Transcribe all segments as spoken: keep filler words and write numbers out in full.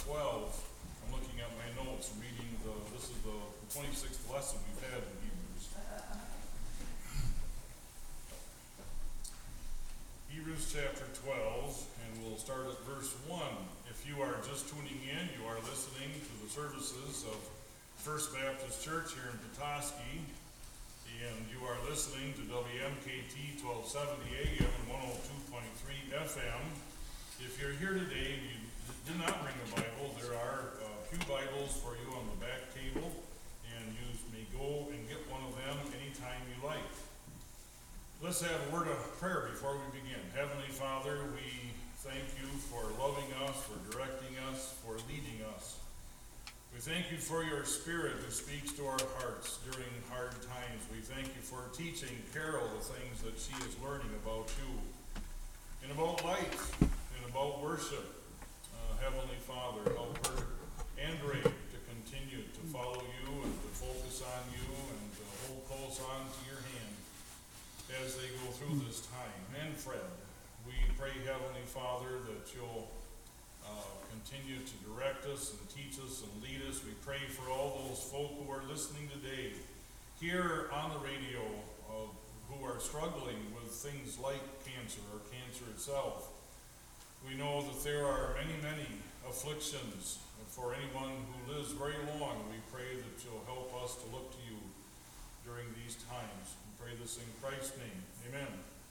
twelve. I'm looking at my notes, reading the, this is the twenty-sixth lesson we've had in Hebrews. Hebrews chapter twelve, and we'll start at verse one. If you are just tuning in, you are listening to the services of First Baptist Church here in Petoskey, and you are listening to W M K T twelve seventy A M and one oh two point three F M. If you're here today and you did not bring a Bible, there are a few Bibles for you on the back table, and you may go and get one of them anytime you like. Let's have a word of prayer before we begin. Heavenly Father, we thank you for loving us, for directing us, for leading us. We thank you for your Spirit who speaks to our hearts during hard times. We thank you for teaching Carol the things that she is learning about you and about life and about worship. Uh, Heavenly Father, help her and Ray to continue to follow you and to focus on you and to hold close on to your hand as they go through this time. And Fred, we pray, Heavenly Father, that you'll uh, continue to direct us and teach us and lead us. We pray for all those folk who are listening today here on the radio uh, who are struggling with things like cancer or cancer itself. We know that there are many, many afflictions for anyone who lives very long. We pray that you'll help us to look to you during these times. We pray this in Christ's name. Amen.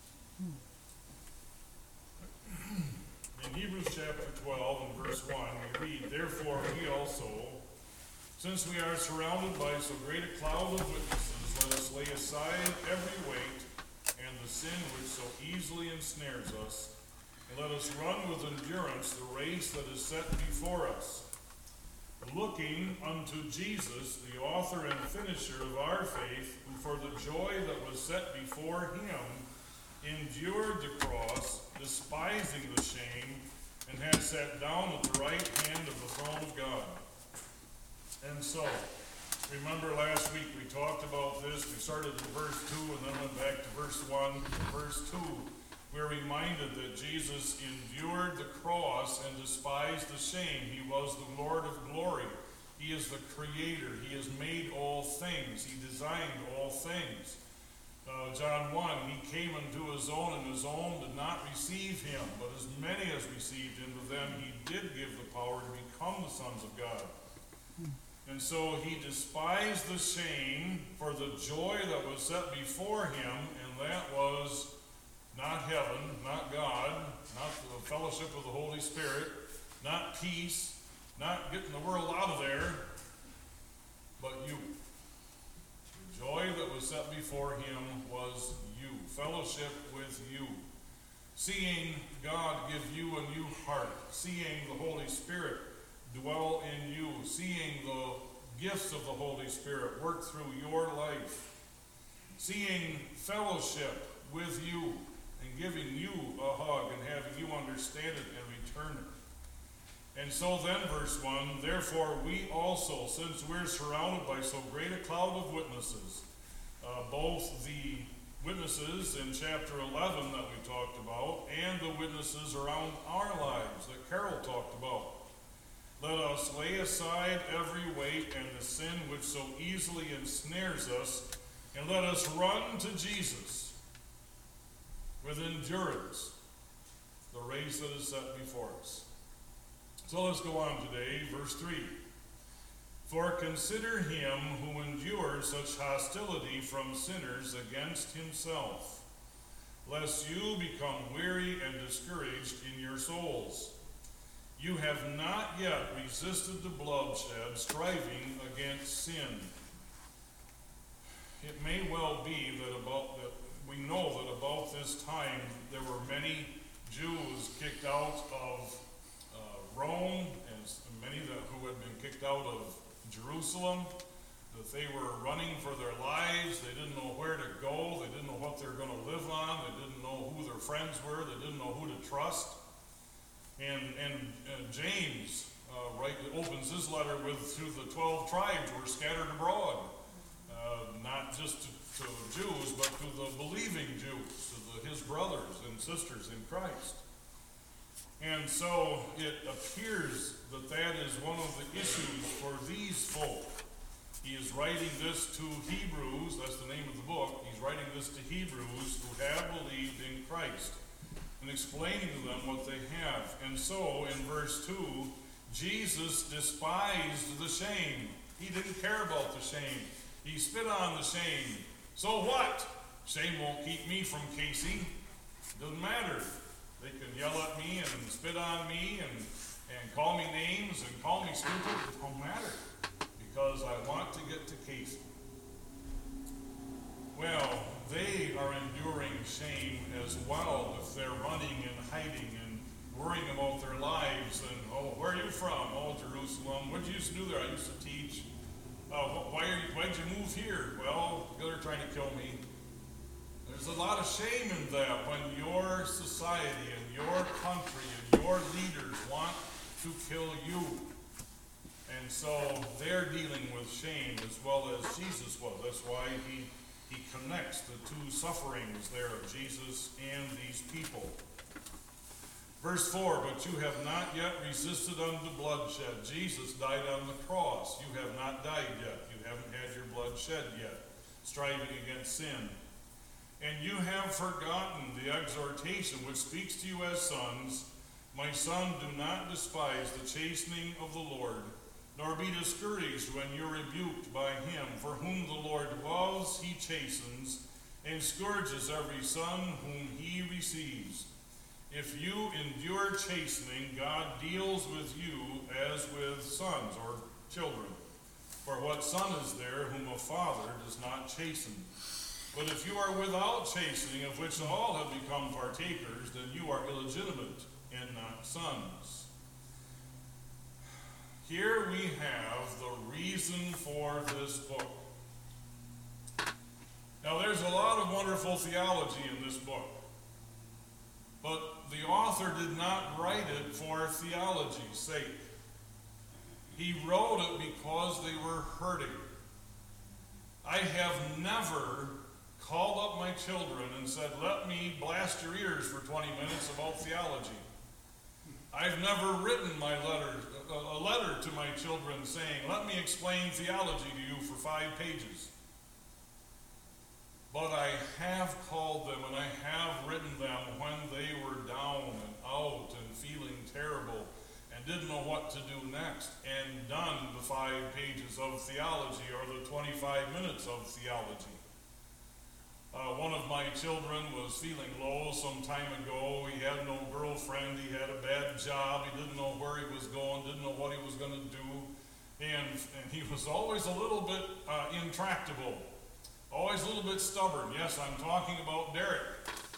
In Hebrews chapter twelve and verse one, we read, "Therefore we also, since we are surrounded by so great a cloud of witnesses, let us lay aside every weight and the sin which so easily ensnares us, and let us run with endurance the race that is set before us, looking unto Jesus, the author and finisher of our faith, who for the joy that was set before him endured the cross, despising the shame, and has sat down at the right hand of the throne of God." And so, remember last week we talked about this. We started in verse two and then went back to verse one. Verse two, we're reminded that Jesus endured the cross and despised the shame. He was the Lord of glory. He is the creator. He has made all things. He designed all things. Uh, John one, he came unto his own, and his own did not receive him. But as many as received him, to them he did give the power to become the sons of God. And so he despised the shame for the joy that was set before him, and that was not heaven, not God, not the fellowship of the Holy Spirit, not peace, not getting the world out of there, but you. The joy that was set before him was you, fellowship with you. Seeing God give you a new heart, seeing the Holy Spirit dwell in you, seeing the gifts of the Holy Spirit work through your life, seeing fellowship with you, and giving you a hug and having you understand it and return it. And so then, verse one, "Therefore we also, since we're surrounded by so great a cloud of witnesses," uh, both the witnesses in chapter eleven that we talked about and the witnesses around our lives that Carol talked about, "Let us lay aside every weight and the sin which so easily ensnares us, and let us run to Jesus with endurance the race that is set before us." So let's go on today, verse three. "For consider him who endured such hostility from sinners against himself, lest you become weary and discouraged in your souls. You have not yet resisted the bloodshed, striving against sin." It may well be that about that we know that about this time there were many Jews kicked out of uh, Rome, and many that who had been kicked out of Jerusalem, that they were running for their lives. They didn't know where to go. They didn't know what they were going to live on. They didn't know who their friends were. They didn't know who to trust. And, and uh, James uh, right, opens his letter with, "To the twelve tribes were scattered abroad," uh, not just to, to Jews, but to the believing Jews, to the, his brothers and sisters in Christ. And so it appears that that is one of the issues for these folk. He is writing this to Hebrews, that's the name of the book. He's writing this to Hebrews who have believed in Christ and explaining to them what they have. And so in verse two, Jesus despised the shame. He didn't care about the shame. He spit on the shame. So what? Shame won't keep me from Casey. Doesn't matter. They can yell at me and spit on me and, and call me names and call me stupid. It won't matter because I want to get to Casey. Well, they are enduring shame as well if they're running and hiding and worrying about their lives and, oh, where are you from? Oh, Jerusalem. What did you used to do there? I used to teach. Uh, why are you, why'd you move here? Well, they're trying to kill me. There's a lot of shame in that when your society and your country and your leaders want to kill you. And so they're dealing with shame as well as Jesus was. That's why he, he connects the two sufferings there of Jesus and these people. Verse four, but you have not yet resisted unto bloodshed. Jesus died on the cross. You have not died yet. You haven't had your blood shed yet, striving against sin. And you have forgotten the exhortation which speaks to you as sons. My son, do not despise the chastening of the Lord, nor be discouraged when you're rebuked by him. For whom the Lord loves, he chastens, and scourges every son whom he receives. If you endure chastening, God deals with you as with sons or children. For what son is there whom a father does not chasten? But if you are without chastening, of which all have become partakers, then you are illegitimate and not sons. Here we have the reason for this book. Now there's a lot of wonderful theology in this book. But the author did not write it for theology's sake. He wrote it because they were hurting. I have never called up my children and said, let me blast your ears for twenty minutes about theology. I've never written my letter, a letter to my children saying, let me explain theology to you for five pages. But I have called them and I have written them when they were down and out and feeling terrible and didn't know what to do next, and done the five pages of theology or the twenty-five minutes of theology. Uh, one of my children was feeling low some time ago. He had no girlfriend. He had a bad job. He didn't know where he was going, didn't know what he was going to do. And, and he was always a little bit uh, intractable. Always a little bit stubborn. Yes, I'm talking about Derek,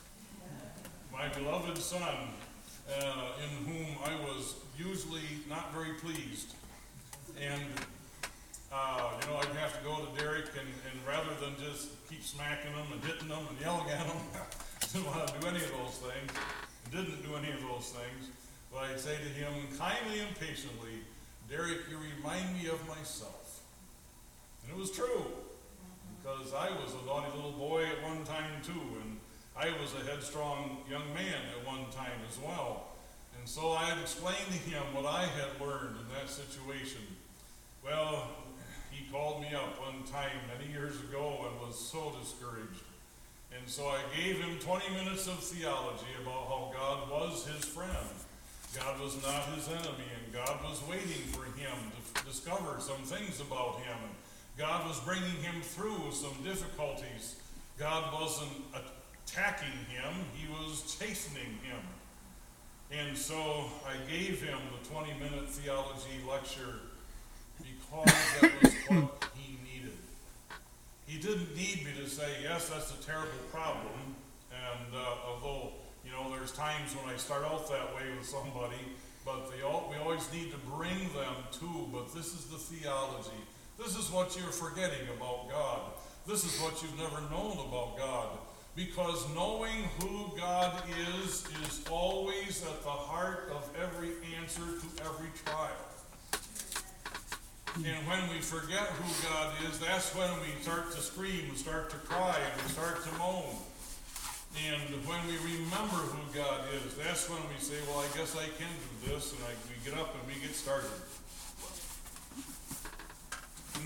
my beloved son, uh, in whom I was usually not very pleased. And, uh, you know, I'd have to go to Derek, and, and rather than just keep smacking him and hitting him and yelling at him, I didn't want to do any of those things. I didn't do any of those things. But I'd say to him, kindly and patiently, Derek, you remind me of myself. And it was true. Because I was a naughty little boy at one time too, and I was a headstrong young man at one time as well. And so I had explained to him what I had learned in that situation. Well, he called me up one time many years ago and was so discouraged. And so I gave him twenty minutes of theology about how God was his friend. God was not his enemy, and God was waiting for him to discover some things about him. God was bringing him through some difficulties. God wasn't attacking him, he was chastening him. And so I gave him the twenty minute theology lecture because that was what he needed. He didn't need me to say, yes, that's a terrible problem. And uh, although, you know, there's times when I start out that way with somebody, but they all, we always need to bring them to, but this is the theology. This is what you're forgetting about God. This is what you've never known about God. Because knowing who God is is always at the heart of every answer to every trial. And when we forget who God is, that's when we start to scream and start to cry and we start to moan. And when we remember who God is, that's when we say, well, I guess I can do this, and I, we get up and we get started.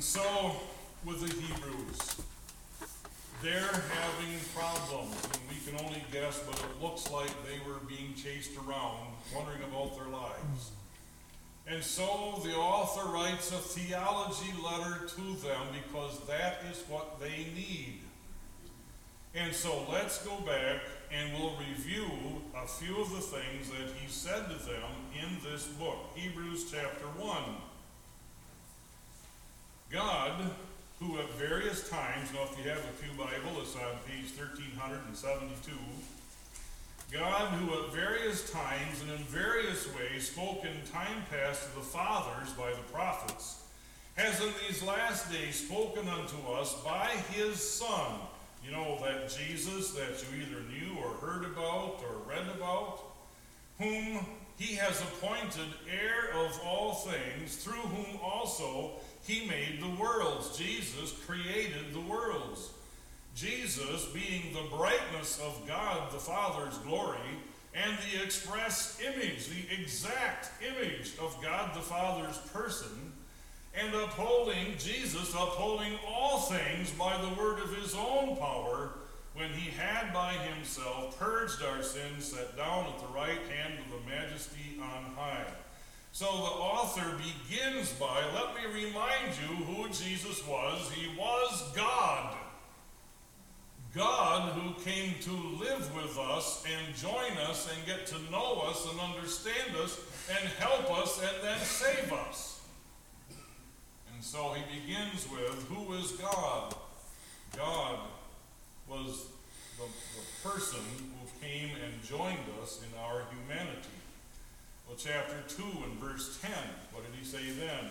And so, with the Hebrews, they're having problems, and we can only guess, but it looks like they were being chased around, wondering about their lives. And so the author writes a theology letter to them because that is what they need. And so let's go back and we'll review a few of the things that he said to them in this book, Hebrews chapter one. God, who at various times, now if you have a Pew Bible, it's on page thirteen seventy-two, God, who at various times and in various ways spoke in time past to the fathers by the prophets, has in these last days spoken unto us by his Son. You know, that Jesus that you either knew or heard about or read about, whom he has appointed heir of all things, through whom also he made the worlds. Jesus created the worlds. Jesus being the brightness of God the Father's glory and the express image, the exact image of God the Father's person, and upholding, Jesus upholding all things by the word of his own power, when he had by himself purged our sins, sat down at the right hand of the majesty on high. So the author begins by, let me remind you who Jesus was. He was God. God who came to live with us and join us and get to know us and understand us and help us and then save us. And so he begins with, who is God? God was the, the person who came and joined us in our humanity. Well, chapter two and verse ten, what did he say then?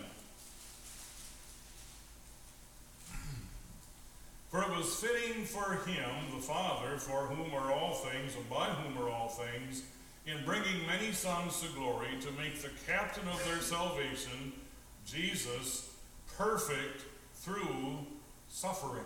For it was fitting for him, the Father, for whom are all things, and by whom are all things, in bringing many sons to glory, to make the captain of their salvation, Jesus, perfect through suffering.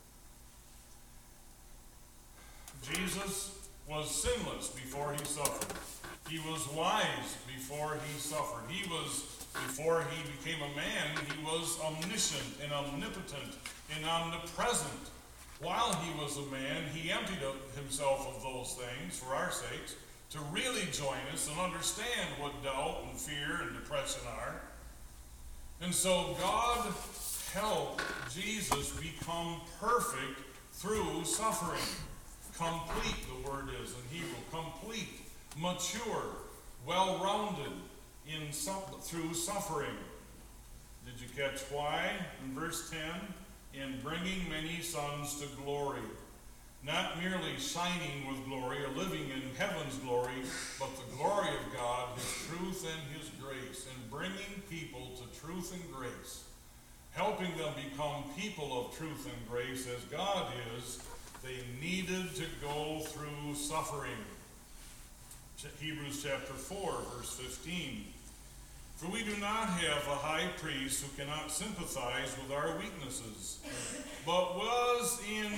Jesus was sinless before he suffered. He was wise before he suffered. He was, before he became a man, he was omniscient and omnipotent and omnipresent. While he was a man, he emptied himself of those things for our sakes to really join us and understand what doubt and fear and depression are. And so God helped Jesus become perfect through suffering. Complete, the word is in Hebrew, complete, mature, well-rounded in su- through suffering. Did you catch why? In verse ten, in bringing many sons to glory. Not merely shining with glory or living in heaven's glory, but the glory of God, his truth and his grace, and bringing people to truth and grace, helping them become people of truth and grace as God is. They needed to go through suffering. Hebrews chapter four, verse fifteen. For we do not have a high priest who cannot sympathize with our weaknesses, but was in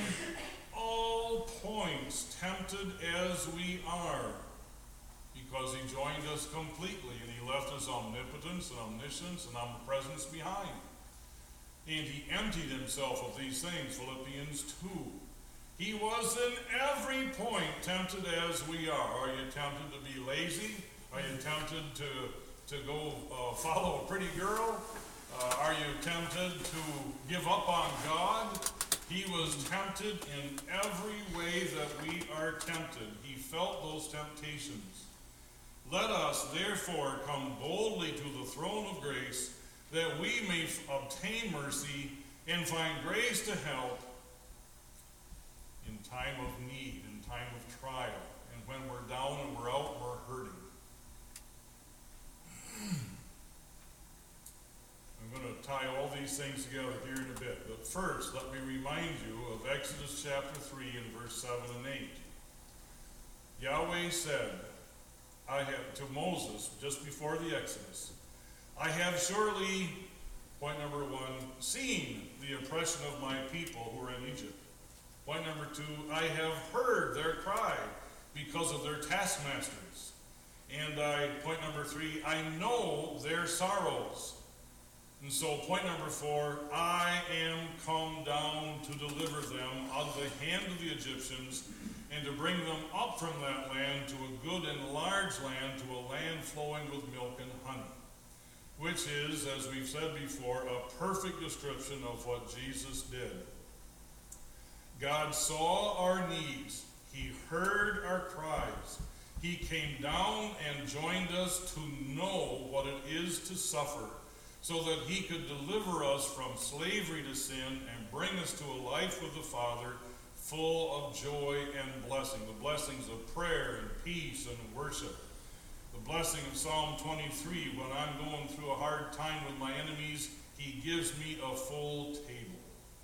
all points tempted as we are, because he joined us completely, and he left his omnipotence and omniscience and omnipresence behind. And he emptied himself of these things, Philippians two. He was in every point tempted as we are. Are you tempted to be lazy? Are you tempted to, to go uh, follow a pretty girl? Uh, are you tempted to give up on God? He was tempted in every way that we are tempted. He felt those temptations. Let us therefore come boldly to the throne of grace, that we may f- obtain mercy and find grace to help in time of need, in time of trial, and when we're down and we're out and we're hurting. I'm going to tie all these things together here in a bit, but first let me remind you of Exodus chapter three and verse seven and eight. Yahweh said, I have to Moses just before the Exodus, I have surely, point number one, seen the oppression of my people who are in Egypt. Point number two, I have heard their cry because of their taskmasters. And I, point number three, I know their sorrows. And so point number four, I am come down to deliver them out of the hand of the Egyptians and to bring them up from that land to a good and large land, to a land flowing with milk and honey. Which is, as we've said before, a perfect description of what Jesus did. God saw our needs. He heard our cries. He came down and joined us to know what it is to suffer, so that he could deliver us from slavery to sin and bring us to a life with the Father full of joy and blessing. The blessings of prayer and peace and worship. The blessing of Psalm twenty-three, when I'm going through a hard time with my enemies, he gives me a full table.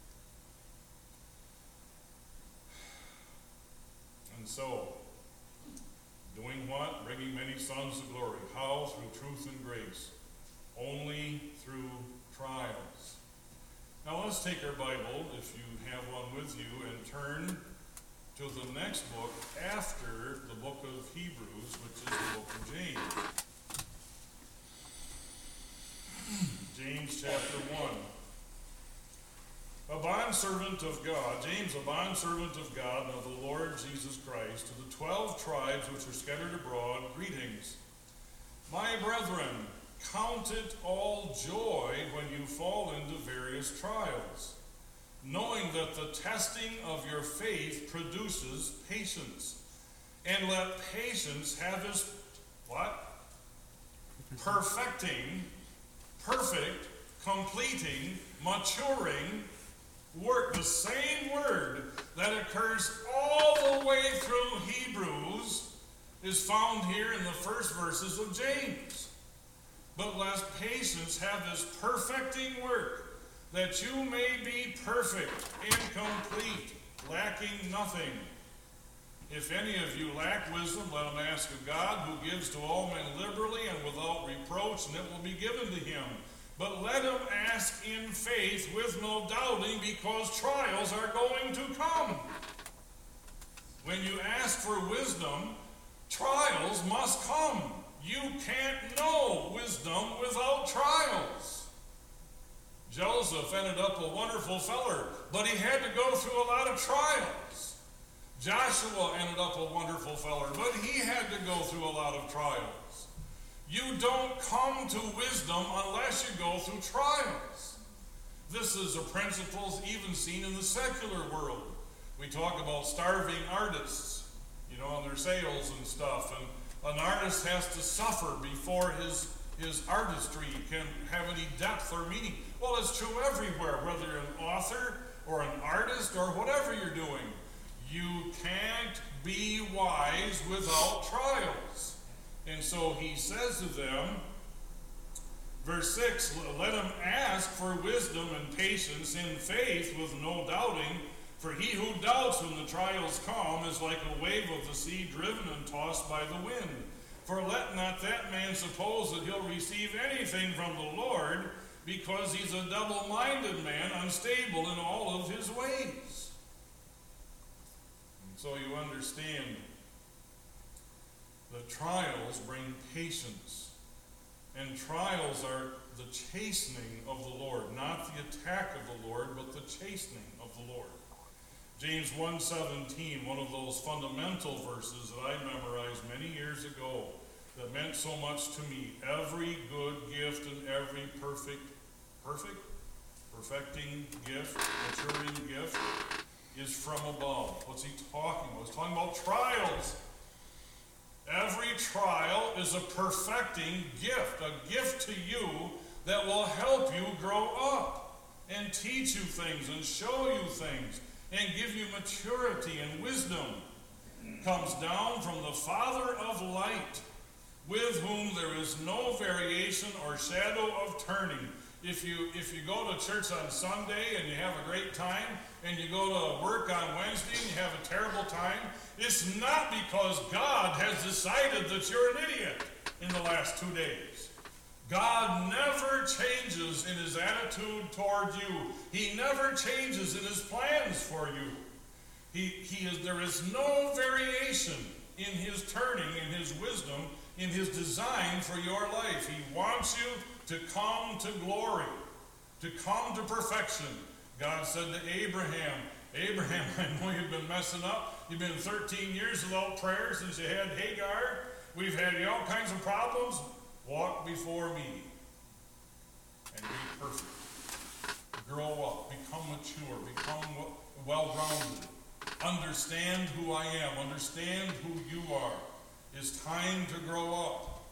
And so, doing what? Bringing many sons to glory. How? Through truth and grace. Only through trials. Now let's take our Bible, if you have one with you, and turn to the next book after the book of Hebrews, which is the book of James. James chapter one. A bondservant of God, James, a bondservant of God and of the Lord Jesus Christ, to the twelve tribes which are scattered abroad, greetings. My brethren, count it all joy when you fall into various trials, knowing that the testing of your faith produces patience. And let patience have its, what? Perfecting, perfect, completing, maturing work. The same word that occurs all the way through Hebrews is found here in the first verses of James. But let patience have this perfecting work, that you may be perfect and complete, lacking nothing. If any of you lack wisdom, let him ask of God, who gives to all men liberally and without reproach, and it will be given to him. But let him ask in faith with no doubting, because trials are going to come. When you ask for wisdom, trials must come. You can't know wisdom without trials. Joseph ended up a wonderful feller, but he had to go through a lot of trials. Joshua ended up a wonderful feller, but he had to go through a lot of trials. You don't come to wisdom unless you go through trials. This is a principle even seen in the secular world. We talk about starving artists, you know, on their sales and stuff, and an artist has to suffer before his, his artistry can have any depth or meaning. Well, it's true everywhere, whether you're an author or an artist or whatever you're doing. You can't be wise without trials. And so he says to them, verse six, let him ask for wisdom and patience in faith with no doubting, for he who doubts when the trials come is like a wave of the sea driven and tossed by the wind. For let not that man suppose that he'll receive anything from the Lord, because he's a double-minded man, unstable in all of his ways. And so you understand, the trials bring patience. And trials are the chastening of the Lord, not the attack of the Lord, but the chastening of the Lord. James one seventeen, one of those fundamental verses that I memorized many years ago that meant so much to me. Every good gift and every perfect, perfect, perfecting gift, maturing gift is from above. What's he talking about? He's talking about trials. Every trial is a perfecting gift, a gift to you that will help you grow up and teach you things and show you things and give you maturity and wisdom. Comes down from the Father of light, with whom there is no variation or shadow of turning. If you if you go to church on Sunday and you have a great time, and you go to work on Wednesday and you have a terrible time, it's not because God has decided that you're an idiot in the last two days. God never changes in his attitude toward you. He never changes in his plans for you. He, he is, there is no variation in his turning, in his wisdom, in his design for your life. He wants you to come to glory, to come to perfection. God said to Abraham, Abraham, I know you've been messing up. You've been thirteen years without prayer since you had Hagar. We've had all kinds of problems. Walk before me and be perfect. Grow up, become mature, become well-grounded. Understand who I am. Understand who you are. It's time to grow up.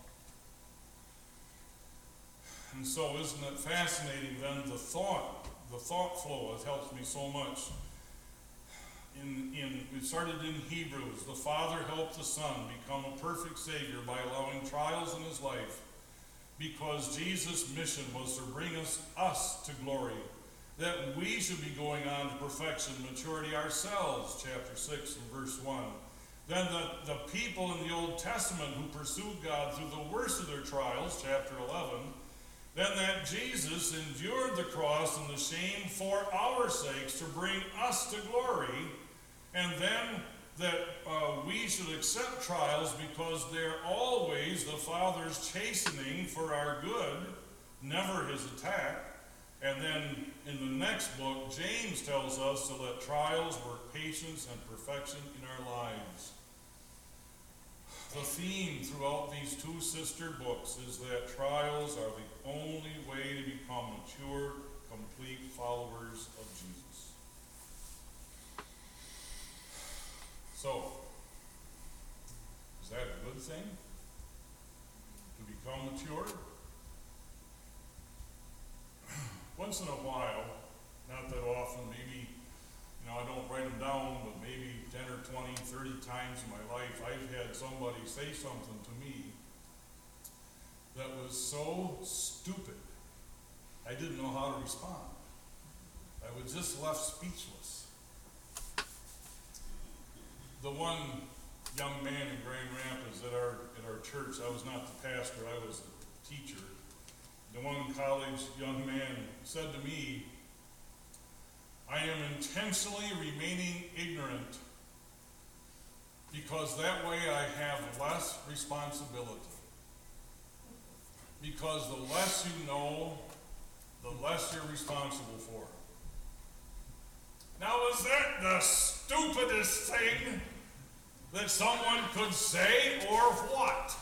And so isn't it fascinating then, the thought, the thought flow has helped me so much. In, in, it started in Hebrews. The Father helped the Son become a perfect Savior by allowing trials in his life, because Jesus' mission was to bring us, us to glory, that we should be going on to perfection, maturity ourselves, chapter six and verse one. Then the, the people in the Old Testament who pursued God through the worst of their trials, chapter eleven, then that Jesus endured the cross and the shame for our sakes to bring us to glory, and then that uh, we should accept trials because they're always the Father's chastening for our good, never his attack. And then in the next book, James tells us to let trials work patience and perfection in our lives. The theme throughout these two sister books is that trials are the only way to become mature, complete followers of Jesus. So, is that a good thing? To become mature? Once in a while, not that often, maybe, you know, I don't write them down, but maybe ten or twenty, thirty times in my life, I've had somebody say something to me that was so stupid, I didn't know how to respond. I was just left speechless. The one young man in Grand Rapids at our, at our church, I was not the pastor, I was a teacher. The one college young man said to me, I am intentionally remaining ignorant because that way I have less responsibility. Because the less you know, the less you're responsible for. Now, is that the stupidest thing that someone could say, or what?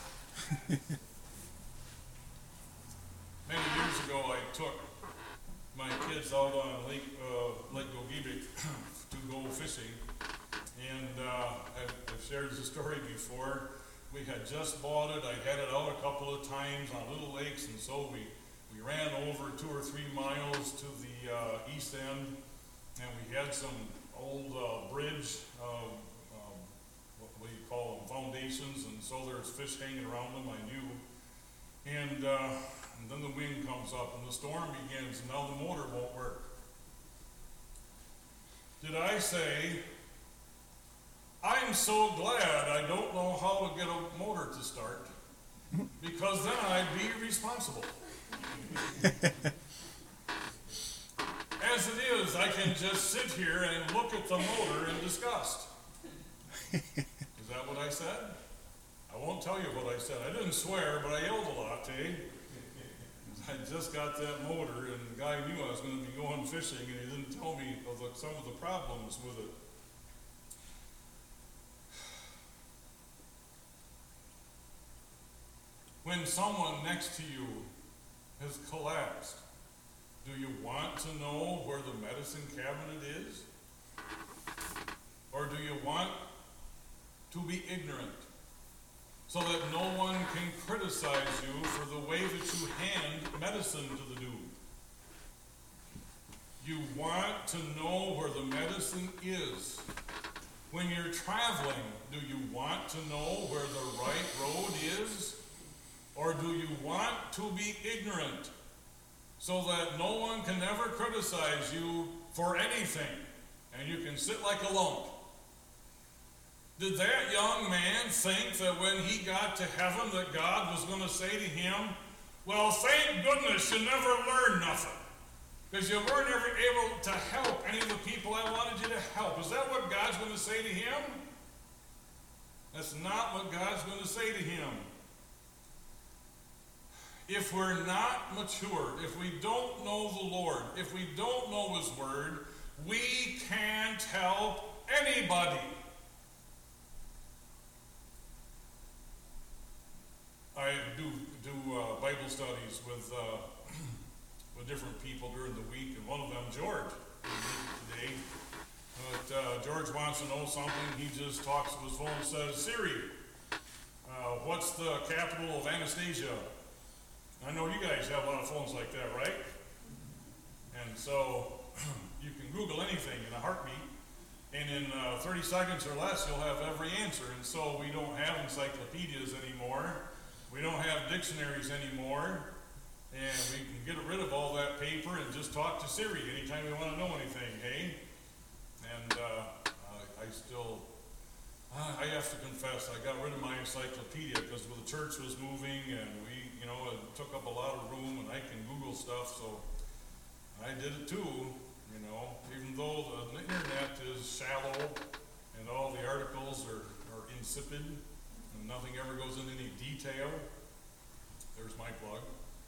Many years ago, I took my kids out on Lake uh, Lake Gogebic to go fishing, and uh, I've, I've shared the story before. We had just bought it. I had it out a couple of times on little lakes, and so we, we ran over two or three miles to the uh, east end, and we had some old uh, bridge, uh, um, what, what do you call them, foundations, and so there's fish hanging around them, I knew. And, uh, and then the wind comes up, and the storm begins, and now the motor won't work. Did I say, I'm so glad I don't know how to get a motor to start, because then I'd be responsible. As it is, I can just sit here and look at the motor in disgust. Is that what I said? I won't tell you what I said. I didn't swear, but I yelled a lot, eh? I just got that motor, and the guy knew I was going to be going fishing, and he didn't tell me of the, some of the problems with it. When someone next to you has collapsed, do you want to know where the medicine cabinet is? Or do you want to be ignorant so that no one can criticize you for the way that you hand medicine to the dude? You want to know where the medicine is. When you're traveling, do you want to know where the right road is? Or do you want to be ignorant so that no one can ever criticize you for anything and you can sit like a lump? Did that young man think that when he got to heaven that God was going to say to him, well, thank goodness you never learned nothing, because you weren't ever able to help any of the people I wanted you to help? Is that what God's going to say to him? That's not what God's going to say to him. if we're not mature, if we don't know the Lord, if we don't know His Word, we can't help anybody. I do do uh, Bible studies with uh, with different people during the week, and one of them, George, today. But uh, George wants to know something. He just talks to his phone and says, "Siri, uh, what's the capital of Anastasia?" I know you guys have a lot of phones like that, right? And so you can Google anything in a heartbeat, and in uh, thirty seconds or less, you'll have every answer. And so we don't have encyclopedias anymore. We don't have dictionaries anymore. And we can get rid of all that paper and just talk to Siri anytime we want to know anything, hey? And uh, I, I still, uh, I have to confess, I got rid of my encyclopedia because the church was moving and we, you know, it took up a lot of room and I can Google stuff, so I did it too, you know. Even though the internet is shallow and all the articles are, are insipid and nothing ever goes into any detail, there's my plug.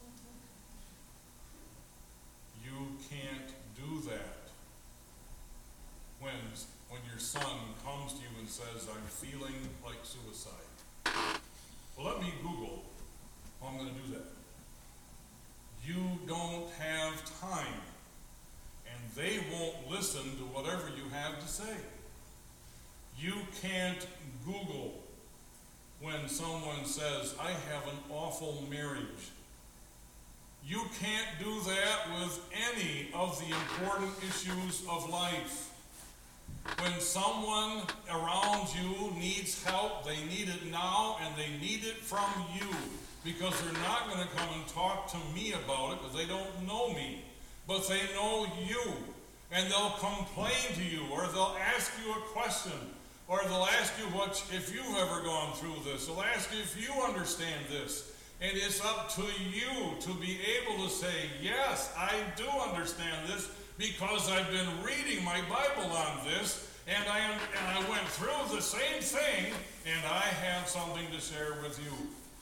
You can't do that when, when your son comes to you and says, "I'm feeling like suicide." Well, let me Google how I'm going to do that. You don't have time, and they won't listen to whatever you have to say. You can't Google when someone says, "I have an awful marriage." You can't do that with any of the important issues of life. When someone around you needs help, they need it now, and they need it from you, because they're not going to come and talk to me about it because they don't know me, but they know you, and they'll complain to you, or they'll ask you a question, or they'll ask you what if you've ever gone through this. They'll ask you if you understand this. And it's up to you to be able to say, "Yes, I do understand this because I've been reading my Bible on this, and I, am, and I went through the same thing, and I have something to share with you."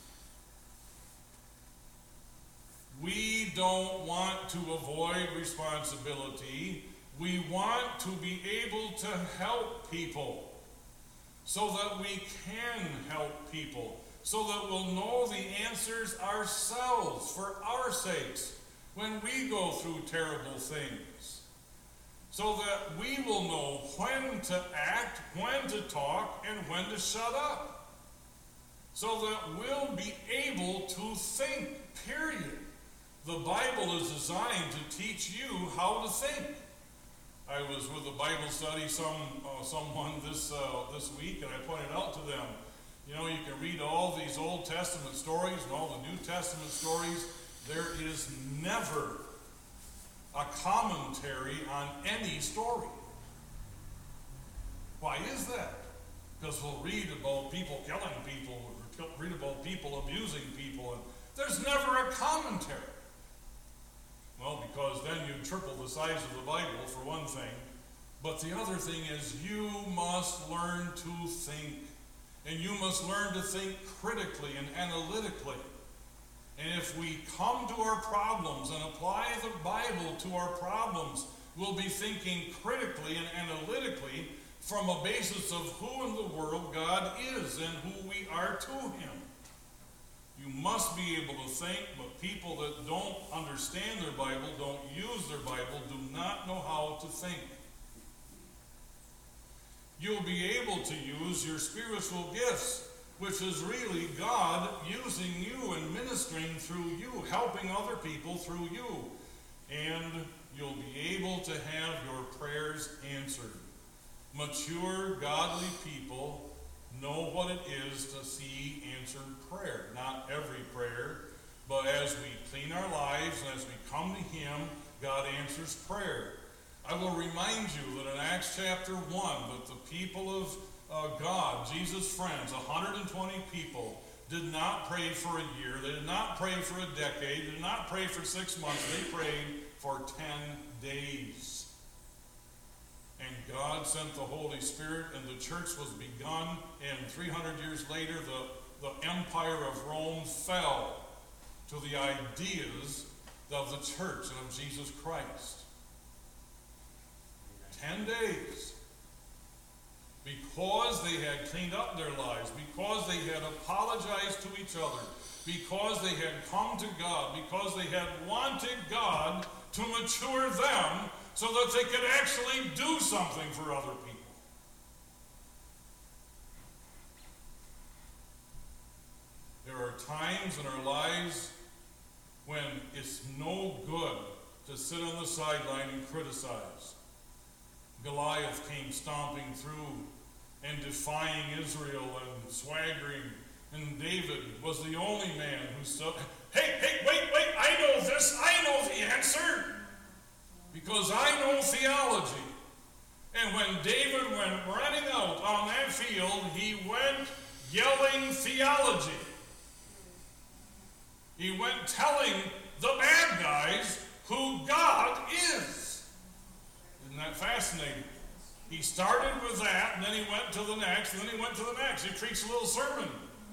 We don't want to avoid responsibility. We want to be able to help people so that we can help people, so that we'll know the answers ourselves for our sakes when we go through terrible things, so that we will know when to act, when to talk, and when to shut up, so that we'll be able to think, period. The Bible is designed to teach you how to think. I was with a Bible study, some uh, someone this uh, this week, and I pointed out to them, you know, you can read all these Old Testament stories and all the New Testament stories. There is never a commentary on any story. Why is that? Because we'll read about people killing people, or read about people abusing people, and there's never a commentary. Well, because then you triple the size of the Bible, for one thing. But the other thing is you must learn to think. And you must learn to think critically and analytically. And if we come to our problems and apply the Bible to our problems, we'll be thinking critically and analytically from a basis of who in the world God is and who we are to Him. You must be able to think, but people that don't understand their Bible, don't use their Bible, do not know how to think. You'll be able to use your spiritual gifts, which is really God using you and ministering through you, helping other people through you. And you'll be able to have your prayers answered. Mature, godly people know what it is to see answered prayer. Not every prayer, but as we clean our lives and as we come to Him, God answers prayer. I will remind you that in Acts chapter one, that the people of uh, God, Jesus' friends, one hundred twenty people, did not pray for a year. They did not pray for a decade. They did not pray for six months. They prayed for ten days. And God sent the Holy Spirit, and the church was begun, and three hundred years later, the, the empire of Rome fell to the ideas of the church and of Jesus Christ. Ten days. Because they had cleaned up their lives, because they had apologized to each other, because they had come to God, because they had wanted God to mature them so that they could actually do something for other people. There are times in our lives when it's no good to sit on the sideline and criticize. Goliath came stomping through and defying Israel and swaggering, and David was the only man who stood. Hey, hey, wait, wait, I know this, I know the answer, because I know theology. And when David went running out on that field, he went yelling theology. He went telling the bad guys who God is. Isn't that fascinating? He started with that, and then he went to the next, and then he went to the next. He preached a little sermon.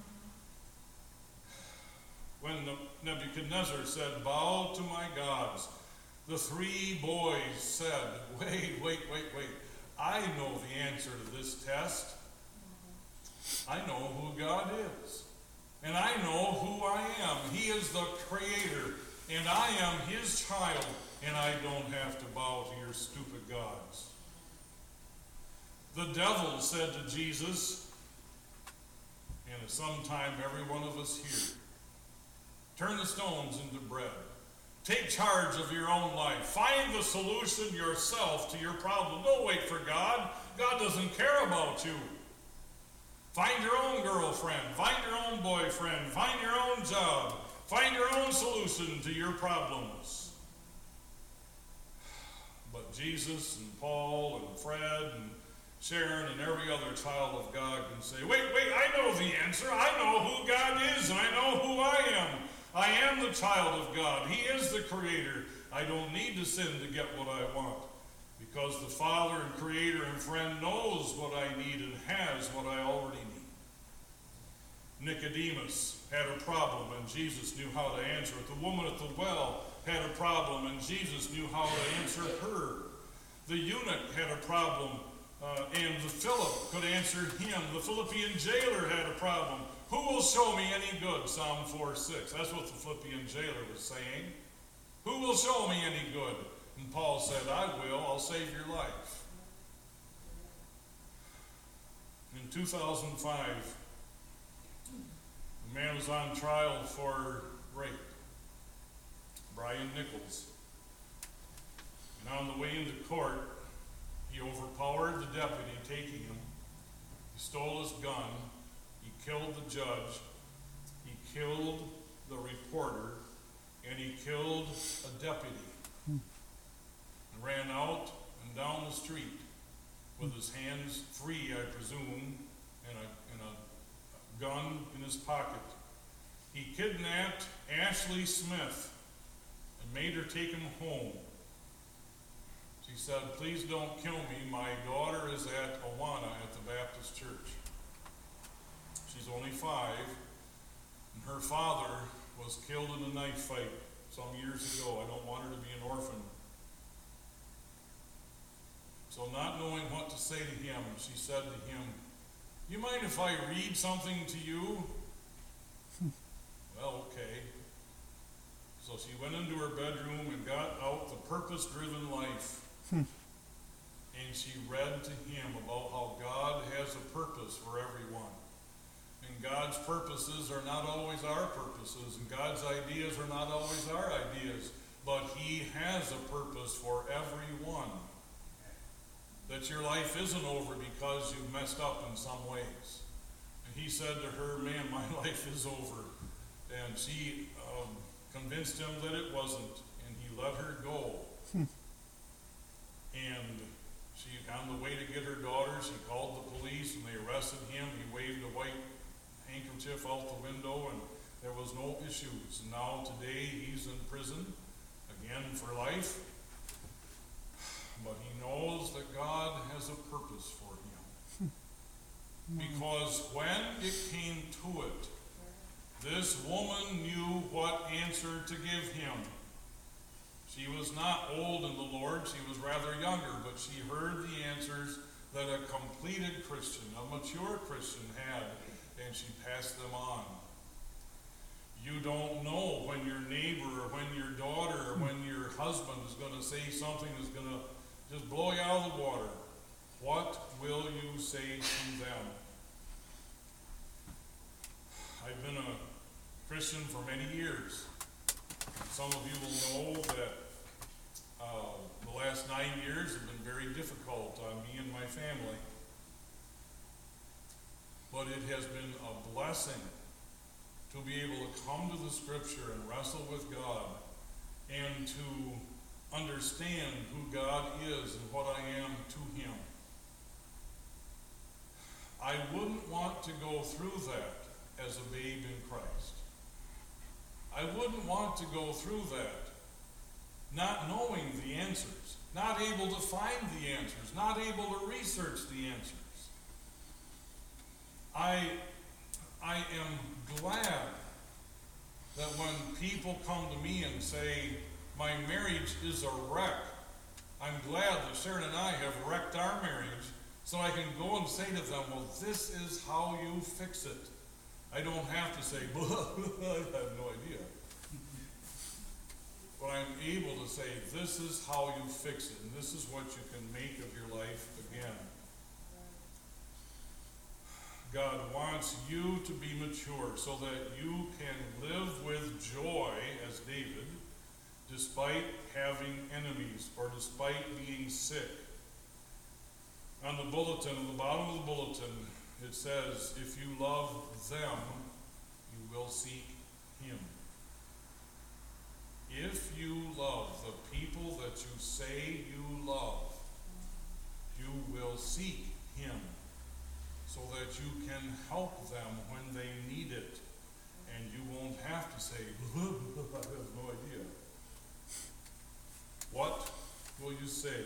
When Nebuchadnezzar said, "Bow to my gods," the three boys said, wait, wait, wait, wait. I know the answer to this test. I know who God is. And I know who I am. He is the Creator, and I am His child, and I don't have to bow to your stupid gods. The devil said to Jesus, and at some time every one of us here, turn the stones into bread. Take charge of your own life. Find the solution yourself to your problem. Don't wait for God. God doesn't care about you. Find your own girlfriend. Find your own boyfriend. Find your own job. Find your own solution to your problems. But Jesus and Paul and Fred and Sharon and every other child of God can say, wait, wait, I know the answer. I know who God is, and I know who I am. I am the child of God. He is the Creator. I don't need to sin to get what I want, because the Father and Creator and friend knows what I need and has what I already need. Nicodemus had a problem, and Jesus knew how to answer it. The woman at the well had a problem, and Jesus knew how to answer her. The eunuch had a problem, uh, and the Philip could answer him. The Philippian jailer had a problem. Who will show me any good? Psalm four six. That's what the Philippian jailer was saying. Who will show me any good? And Paul said, I will. I'll save your life. In two thousand five, a man was on trial for rape. Brian Nichols. And on the way into court, he overpowered the deputy taking him. He stole his gun. He killed the judge. He killed the reporter. And he killed a deputy. And ran out and down the street with his hands free, I presume, and a, and a gun in his pocket. He kidnapped Ashley Smith and made her take him home. She said, please don't kill me. My daughter is at Awana at the Baptist church. She's only five, and her father was killed in a knife fight some years ago. I don't want her to be an orphan. So not knowing what to say to him, she said to him, you mind if I read something to you? Well, okay. So she went into her bedroom and got out The Purpose-Driven Life. And she read to him about how God has a purpose for everyone. And God's purposes are not always our purposes, and God's ideas are not always our ideas, but He has a purpose for everyone. That your life isn't over because you've messed up in some ways. And he said to her, man, my life is over. And she um, convinced him that it wasn't, and he let her go. And she, on the way to get her daughter, she called the police, and they arrested him. He waved a white handkerchief out the window, and there was no issues. And now today he's in prison, again for life. But he knows that God has a purpose for him. Because when it came to it, This woman knew what answer to give him. She was not old in the Lord, she was rather younger, but she heard the answers that a completed Christian, a mature Christian had, and she passed them on. You don't know when your neighbor or when your daughter or when your husband is going to say something that's going to just blow you out of the water. What will you say to them? I've been a Christian for many years. Some of you will know that uh, the last nine years have been very difficult on me and my family. But it has been a blessing to be able to come to the Scripture and wrestle with God and to understand who God is and what I am to Him. I wouldn't want to go through that as a babe in Christ. I wouldn't want to go through that not knowing the answers, not able to find the answers, not able to research the answers. I, I am glad that when people come to me and say, my marriage is a wreck, I'm glad that Sharon and I have wrecked our marriage, so I can go and say to them, well, this is how you fix it. I don't have to say, I have no idea. But I'm able to say, this is how you fix it, and this is what you can make of your life again. God wants you to be mature so that you can live with joy, as David, despite having enemies or despite being sick. On the bulletin, on the bottom of the bulletin, it says, if you love them, you will seek Him. If you love the people that you say you love, you will seek Him so that you can help them when they need it. And you won't have to say, I have no idea. What will you say?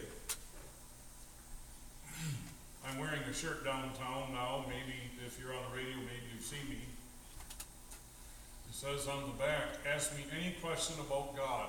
I'm wearing a shirt downtown now. Maybe if you're on the radio, maybe you've seen me. It says on the back, ask me any question about God.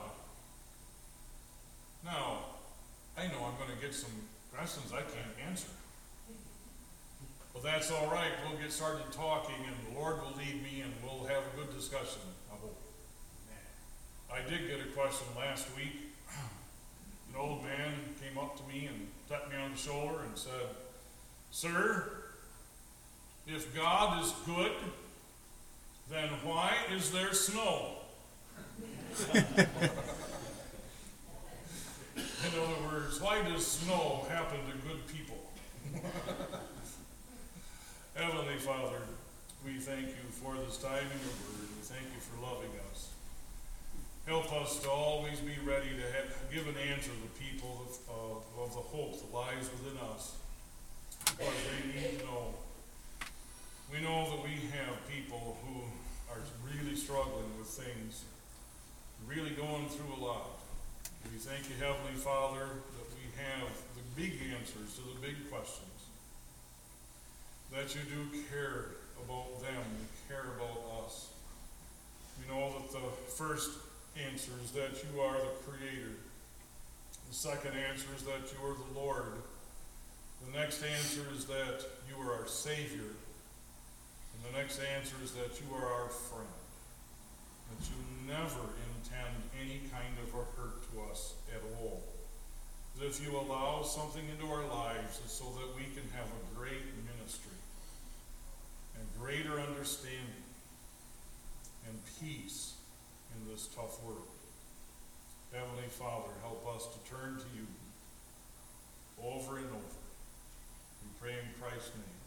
Now, I know I'm going to get some questions I can't answer. But that's all right. We'll get started talking, and the Lord will lead me, and we'll have a good discussion, I hope. I did get a question last week. An old man came up to me and tapped me on the shoulder and said, Sir, if God is good, then why is there snow? In other words, why does snow happen to good people? Heavenly Father, we thank you for this time in your word. We thank you for loving us. Help us to always be ready to have, give an answer to the people of, uh, of the hope that lies within us. Because they need to know. We know that we have people who are really struggling with things, really going through a lot. We thank you, Heavenly Father, that we have the big answers to the big questions. That you do care about them, you care about us. We know that the first answer is that you are the Creator. The second answer is that you are the Lord. The next answer is that you are our Savior. And the next answer is that you are our friend. That you never intend any kind of a hurt to us at all. That if you allow something into our lives, it's so that we can have a great ministry and greater understanding and peace in this tough world. Heavenly Father, help us to turn to you over and over. We pray in Christ's name.